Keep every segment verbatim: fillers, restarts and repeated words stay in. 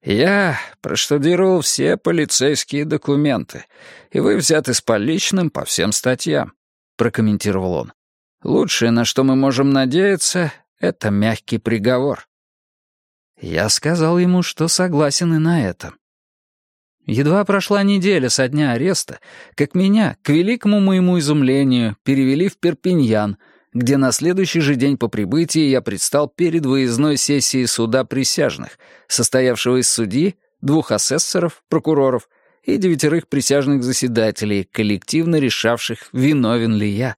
«Я проштудировал все полицейские документы, и вы взяты с поличным по всем статьям», — прокомментировал он. «Лучшее, на что мы можем надеяться, — это мягкий приговор». Я сказал ему, что согласен и на это. Едва прошла неделя со дня ареста, как меня, к великому моему изумлению, перевели в Перпиньян, где на следующий же день по прибытии я предстал перед выездной сессией суда присяжных, состоявшего из судьи, двух асессоров, прокуроров и девятерых присяжных заседателей, коллективно решавших, виновен ли я.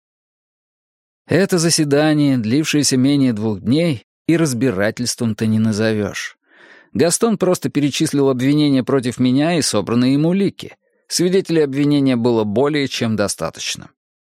Это заседание, длившееся менее двух дней, и разбирательством-то не назовешь. Гастон просто перечислил обвинения против меня и собранные ему улики. Свидетелей обвинения было более чем достаточно.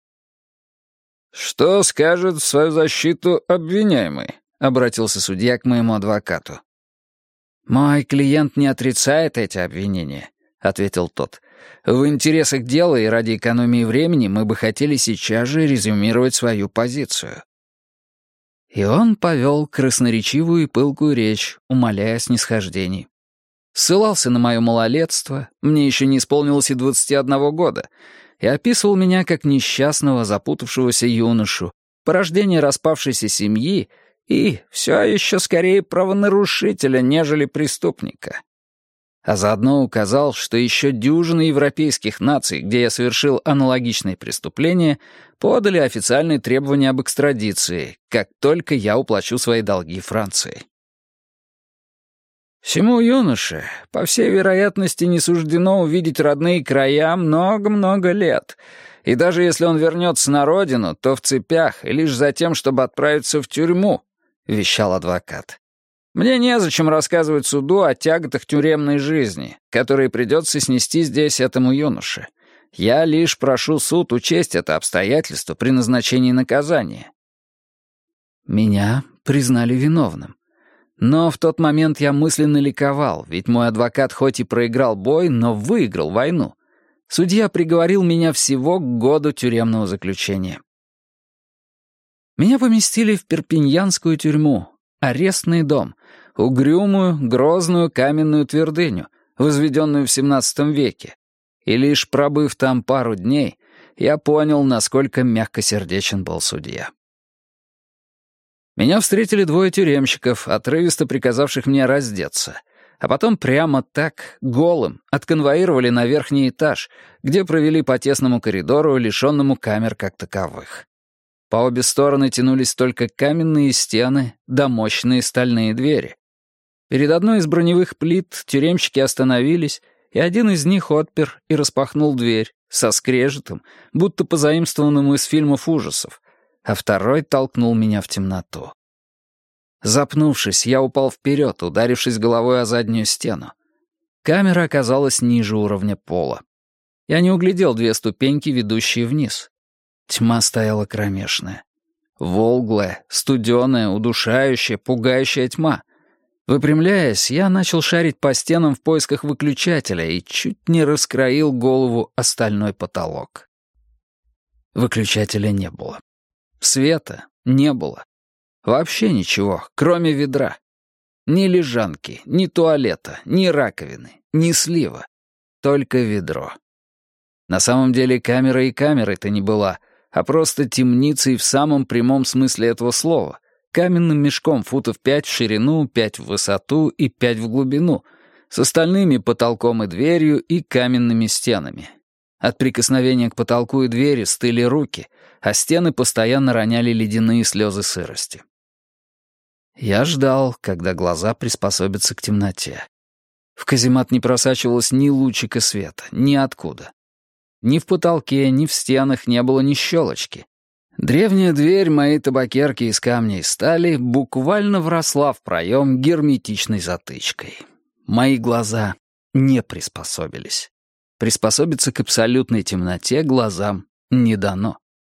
«Что скажет в свою защиту обвиняемый?» — обратился судья к моему адвокату. «Мой клиент не отрицает эти обвинения», — ответил тот. «В интересах дела и ради экономии времени мы бы хотели сейчас же резюмировать свою позицию». И он повел красноречивую и пылкую речь, умоляя о снисхождении. Ссылался на мое малолетство, мне еще не исполнилось и двадцати одного года, и описывал меня как несчастного, запутавшегося юношу, порождение распавшейся семьи и все еще скорее правонарушителя, нежели преступника. А заодно указал, что еще дюжины европейских наций, где я совершил аналогичные преступления, подали официальные требования об экстрадиции, как только я уплачу свои долги Франции. Всему юноше, по всей вероятности, не суждено увидеть родные края много-много лет, и даже если он вернется на родину, то в цепях и лишь за тем, чтобы отправиться в тюрьму, — вещал адвокат. Мне незачем рассказывать суду о тяготах тюремной жизни, которые придется снести здесь этому юноше. Я лишь прошу суд учесть это обстоятельство при назначении наказания. Меня признали виновным. Но в тот момент я мысленно ликовал, ведь мой адвокат хоть и проиграл бой, но выиграл войну. Судья приговорил меня всего к году тюремного заключения. Меня поместили в перпиньянскую тюрьму, арестный дом, угрюмую, грозную каменную твердыню, возведенную в семнадцатом веке. И лишь пробыв там пару дней, я понял, насколько мягкосердечен был судья. Меня встретили двое тюремщиков, отрывисто приказавших мне раздеться, а потом прямо так, голым, отконвоировали на верхний этаж, где провели по тесному коридору, лишенному камер как таковых. По обе стороны тянулись только каменные стены да мощные стальные двери. Перед одной из броневых плит тюремщики остановились, и один из них отпер и распахнул дверь со скрежетом, будто позаимствованным из фильмов ужасов, а второй толкнул меня в темноту. Запнувшись, я упал вперед, ударившись головой о заднюю стену. Камера оказалась ниже уровня пола. Я не углядел две ступеньки, ведущие вниз. Тьма стояла кромешная. Волглая, студеная, удушающая, пугающая тьма. Выпрямляясь, я начал шарить по стенам в поисках выключателя и чуть не раскроил голову о стальной потолок. Выключателя не было. Света не было. Вообще ничего, кроме ведра. Ни лежанки, ни туалета, ни раковины, ни слива. Только ведро. На самом деле камера и камерой-то не была, а просто темницей в самом прямом смысле этого слова. Каменным мешком футов пять в ширину, пять в высоту и пять в глубину, с остальными потолком и дверью и каменными стенами. От прикосновения к потолку и двери стыли руки, а стены постоянно роняли ледяные слезы сырости. Я ждал, когда глаза приспособятся к темноте. В каземат не просачивалось ни лучика света, ни откуда. Ни в потолке, ни в стенах не было ни щелочки. Древняя дверь моей табакерки из камня и стали буквально вросла в проем герметичной затычкой. Мои глаза не приспособились. Приспособиться к абсолютной темноте глазам не дано.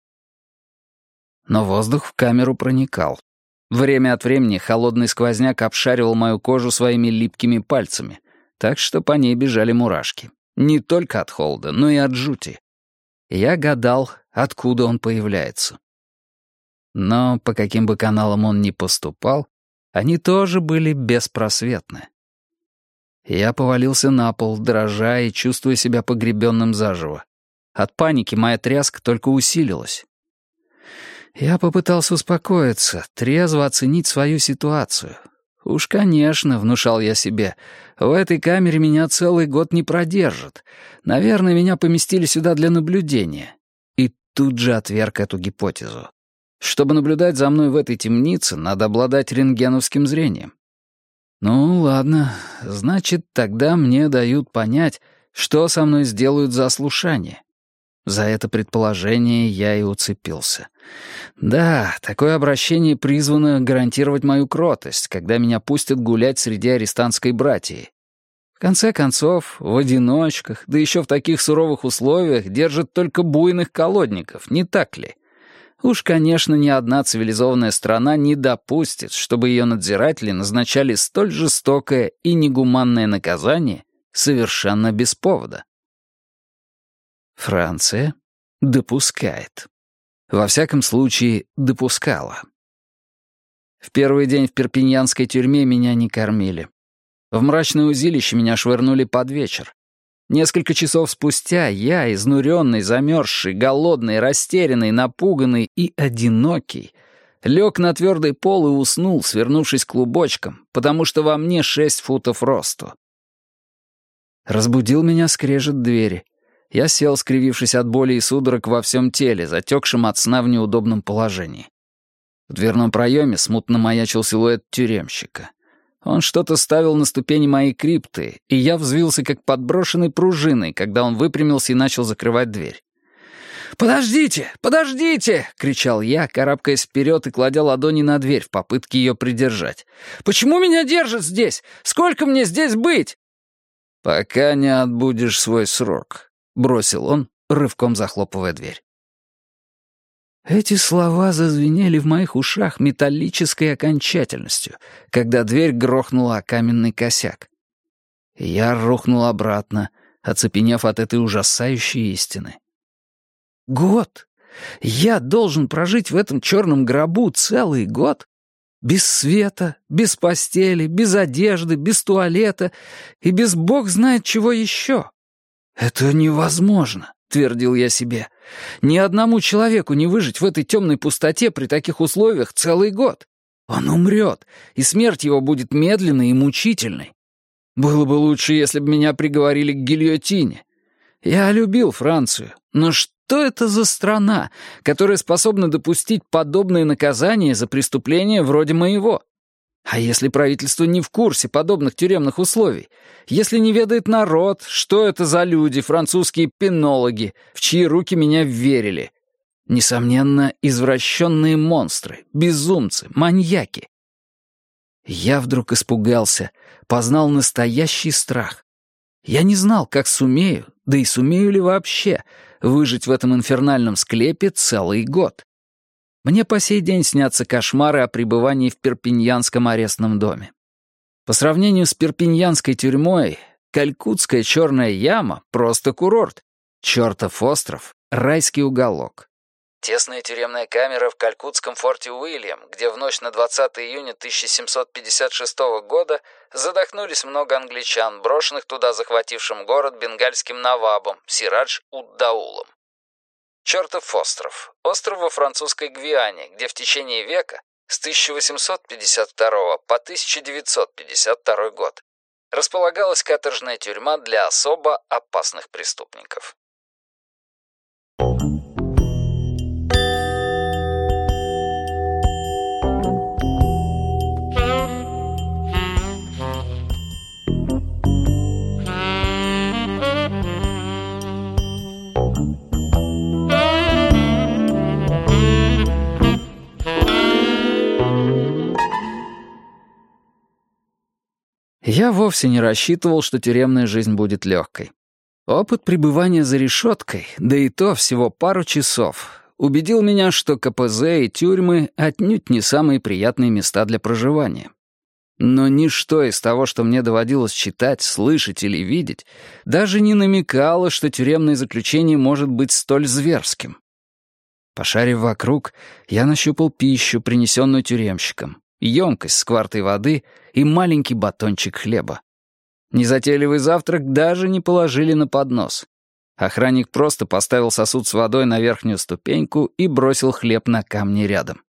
Но воздух в камеру проникал. Время от времени холодный сквозняк обшаривал мою кожу своими липкими пальцами, так что по ней бежали мурашки. Не только от холода, но и от жути. Я гадал, откуда он появляется. Но по каким бы каналам он ни поступал, они тоже были беспросветны. Я повалился на пол, дрожа и чувствуя себя погребенным заживо. От паники моя тряска только усилилась. Я попытался успокоиться, трезво оценить свою ситуацию. Уж, конечно, внушал я себе, в этой камере меня целый год не продержат. Наверное, меня поместили сюда для наблюдения. И тут же отверг эту гипотезу. Чтобы наблюдать за мной в этой темнице, надо обладать рентгеновским зрением. Ну, ладно, значит, тогда мне дают понять, что со мной сделают за ослушание. За это предположение я и уцепился. Да, такое обращение призвано гарантировать мою кротость, когда меня пустят гулять среди арестантской братьи. В конце концов, в одиночках, да еще в таких суровых условиях, держат только буйных колодников, не так ли? Уж, конечно, ни одна цивилизованная страна не допустит, чтобы ее надзиратели назначали столь жестокое и негуманное наказание совершенно без повода. Франция допускает. Во всяком случае, допускала. В первый день в перпиньянской тюрьме меня не кормили. В мрачное узилище меня швырнули под вечер. Несколько часов спустя я, изнуренный, замерзший, голодный, растерянный, напуганный и одинокий, лег на твердый пол и уснул, свернувшись клубочком, потому что во мне шесть футов росту. Разбудил меня скрежет двери. Я сел, скривившись от боли и судорог во всем теле, затекшим от сна в неудобном положении. В дверном проеме смутно маячил силуэт тюремщика. Он что-то ставил на ступени моей крипты, и я взвился как подброшенной пружиной, когда он выпрямился и начал закрывать дверь. «Подождите! Подождите!» — кричал я, карабкаясь вперед и кладя ладони на дверь в попытке ее придержать. «Почему меня держат здесь? Сколько мне здесь быть?» «Пока не отбудешь свой срок», — бросил он, рывком захлопывая дверь. Эти слова зазвенели в моих ушах металлической окончательностью, когда дверь грохнула о каменный косяк. Я рухнул обратно, оцепенев от этой ужасающей истины. Год! Я должен прожить в этом черном гробу целый год? Без света, без постели, без одежды, без туалета и без бог знает чего еще. Это невозможно, твердил я себе. Ни одному человеку не выжить в этой темной пустоте при таких условиях целый год. Он умрет, и смерть его будет медленной и мучительной. Было бы лучше, если бы меня приговорили к гильотине. Я любил Францию, но что это за страна, которая способна допустить подобные наказания за преступления вроде моего? А если правительство не в курсе подобных тюремных условий? Если не ведает народ, что это за люди, французские пенологи, в чьи руки меня вверили? Несомненно, извращенные монстры, безумцы, маньяки. Я вдруг испугался, познал настоящий страх. Я не знал, как сумею, да и сумею ли вообще, выжить в этом инфернальном склепе целый год. Мне по сей день снятся кошмары о пребывании в перпиньянском арестном доме. По сравнению с перпиньянской тюрьмой, калькутская черная яма — просто курорт. Чертов остров — райский уголок. Тесная тюремная камера в калькутском форте Уильям, где в ночь на двадцатое июня тысяча семьсот пятьдесят шестого года задохнулись много англичан, брошенных туда захватившим город бенгальским навабом Сирадж-уд-Даулом. Чертов остров. Остров во французской Гвиане, где в течение века, с тысяча восемьсот пятьдесят второго по тысяча девятьсот пятьдесят второй год, располагалась каторжная тюрьма для особо опасных преступников. Я вовсе не рассчитывал, что тюремная жизнь будет легкой. Опыт пребывания за решеткой, да и то всего пару часов, убедил меня, что ка пэ зэ и тюрьмы отнюдь не самые приятные места для проживания. Но ничто из того, что мне доводилось читать, слышать или видеть, даже не намекало, что тюремное заключение может быть столь зверским. Пошарив вокруг, я нащупал пищу, принесенную тюремщиком, емкость с квартой воды и маленький батончик хлеба. Незатейливый завтрак даже не положили на поднос. Охранник просто поставил сосуд с водой на верхнюю ступеньку и бросил хлеб на камни рядом.